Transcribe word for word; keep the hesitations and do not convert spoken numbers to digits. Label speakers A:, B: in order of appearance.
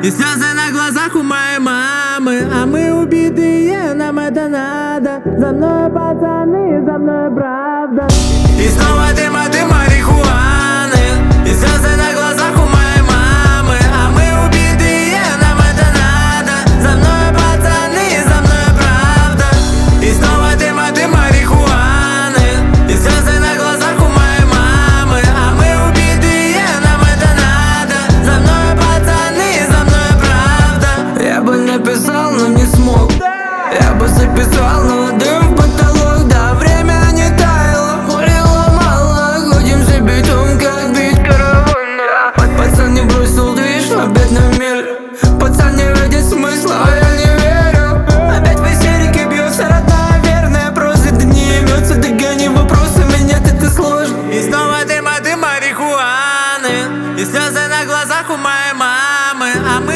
A: И слезы на глазах у моей мамы. А мы убитые, нам это надо. За мной пацаны, за мной правда. И снова дым от дым марихуаны. И слезы на глазах у моей мамы. А мы убитые, нам это надо. За мной пацаны, за мной правда. И снова дым от дым марихуаны. И слезы на глазах у моей мамы. А мы убитые, нам это надо. За мной пацаны, за мной правда.
B: Я бы написал, но не смог. Я бы записал, но дым в потолок. Да, время не таяло, море ломало. Ходим за битом, как бит каравана. Пацан не бросил движ, опять на мель. Пацан не видит смысла, а я не верю. Опять в истерике бьется родная, верная. Просто да не имется, догони вопросами, нет, это сложно.
A: И снова дым от дым марихуаны. И слезы на глазах у моей мамы. А мы